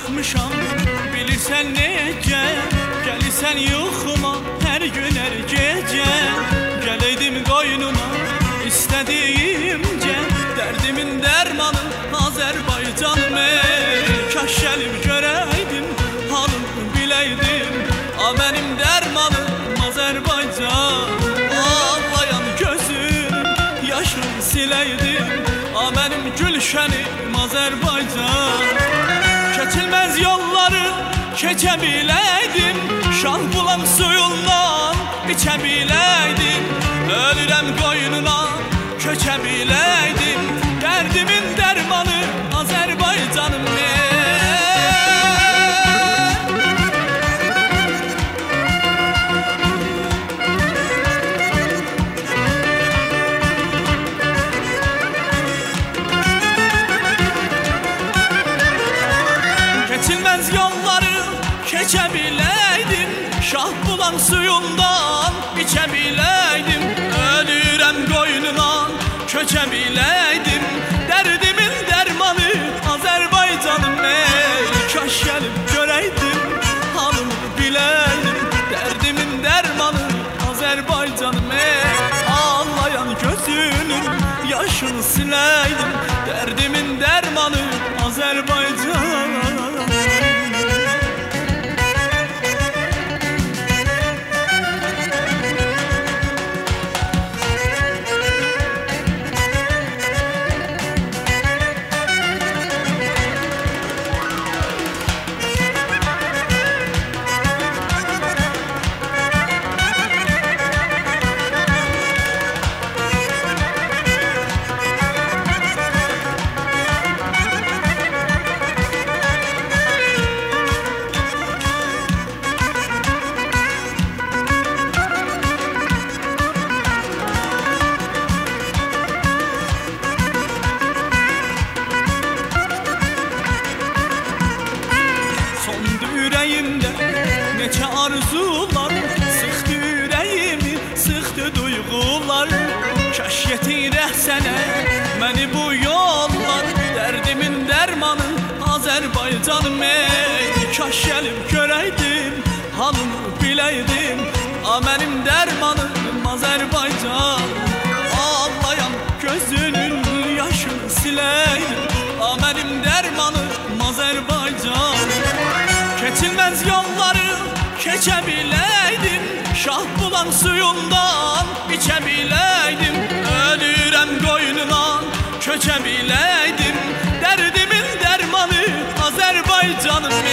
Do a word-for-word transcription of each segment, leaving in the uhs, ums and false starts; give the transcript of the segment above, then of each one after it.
baxmışam, bilirsən necə, gəlirsən yuxuma hər gün hər gecə. Gələydim qoynuna istədiyimcə, dərdimin dərmanı Azərbaycanım ey. Kaş gəlib görəydim, halımı biləydim, a mənim dərmanım Azərbaycan. Ağlayan gözüm yaşını siləydim, a mənim gülşənim Azərbaycan. Keçilməz yolları keçə biləydim, şah bulan suyundan içə biləydim. Ölürəm qoynuna köçə biləydim, dərdimin dərmanı Azərbaycanım ey. Keçilməz yolları keçə biləydim, şah bulan suyundan içə biləydim. Ölürəm qoynuna köçə biləydim, dərdimin dərmanı Azərbaycanım ey. Kaş gəlib görəydim, halımı biləydim, dərdimin dərmanı Azərbaycanım ey. Ağlayan gözünün yaşını siləydim, dərdimin dərmanı Azərbaycan. Neçə arzular sıxdı ürəyimi, sıxdı duyğular. Kaş yetirək sənə məni bu yollar, dərdimin dərmanı Azərbaycanım ey. Kaş gəlib görəydim, halımı biləydim, a mənim dərmanım Azərbaycan. Ağlayan gözünün yaşını siləydim, a mənim dərmanım Azərbaycan. Keçilməz yolları keçə biləydim, şah bulan suyundan içə biləydim. Ölürəm qoynuna köçə biləydim, dərdimin dərmanı Azərbaycanım ey.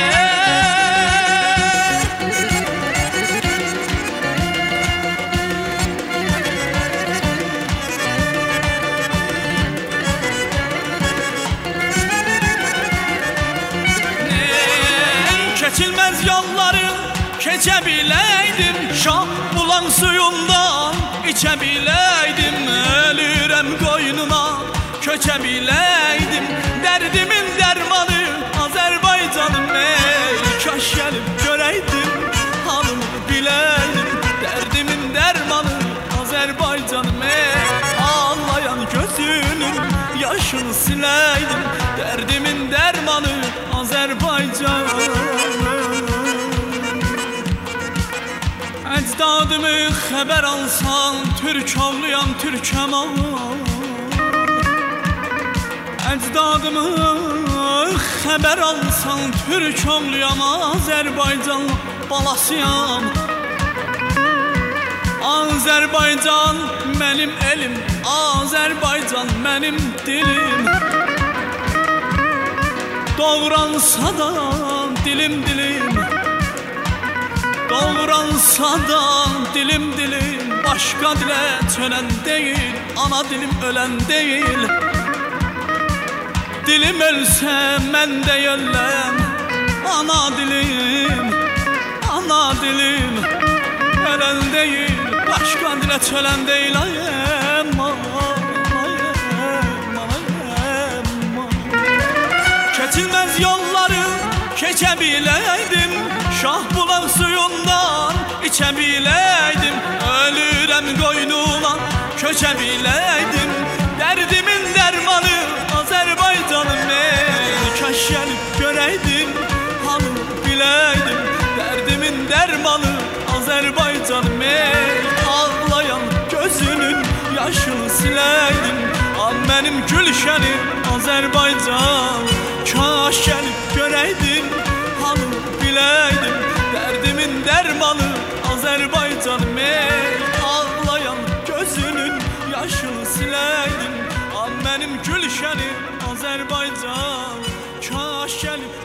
Keçilməz yolları keçə biləydim, şah bulan suyundan içə biləydim. Ölürəm qoynuna köçə biləydim, dərdimin dərmanı Azərbaycanım ey. Kaş gəlib görəydim, halımı biləydim, dərdimin dərmanı Azərbaycanım ey. Ağlayan gözünün yaşını siləydim, dərdimin dərmanı Azərbaycan. Əcdadımı xəbər alsan, türk oğluyam, türkəm ağam. Əcdadımı xəbər alsan, türk oğluyam, Azərbaycan balasıyam. Azərbaycan mənim elim, Azərbaycan mənim dilim. Doğransa da dilim dilim, doğransa da dilim dilim. Başqa dilə çölən deyil, ana dilim ölən deyil. Dilim ölsə mən də yölləm, ana dilim, ana dilim ölən deyil. Başqa dilə çölən deyil, ayəm, ayəm, ayəm. Keçilməz yolları keçə biləydim, şah bulan suyundan içə biləydim. Ölürəm qoynuna köçə biləydim, dərdimin dərmanı Azərbaycanım ey. Kaş gəlib görəydim, göreydim, halı bileydim. Derdimin dermanı Azerbaycanım ey. Ağlayan gözünün yaşını sileydim. Al benim gülşenim Azerbaycan. Kaş gelip göreydim, halı bileydim. Derdimin dermanı Azerbaycanım ey. Ağlayan gözünün yaşını sileydim. Al benim gülşenim Azerbaycan. Kaş gelip